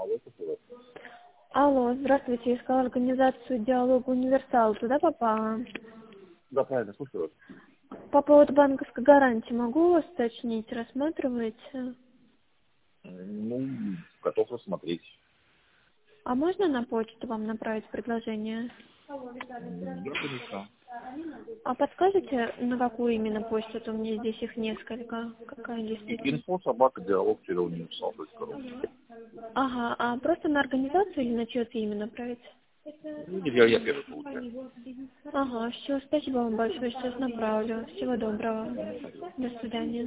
Алло, здравствуйте, искала организацию «Диалог Универсал». Туда попала? Да, правильно, слушаю вас. По поводу банковской гарантии могу у вас уточнить, рассматриваете? Ну, готов рассмотреть. А можно на почту вам направить предложение? Да, конечно. А подскажете, на какую именно почту? А то у меня здесь их несколько. Какая действительно? Инфо собака диалог универсал.ру. Ага, а просто на организацию или на чье-то имя направить? Я первый получаю. Ага, все, спасибо вам большое, сейчас направлю. Всего доброго. До свидания.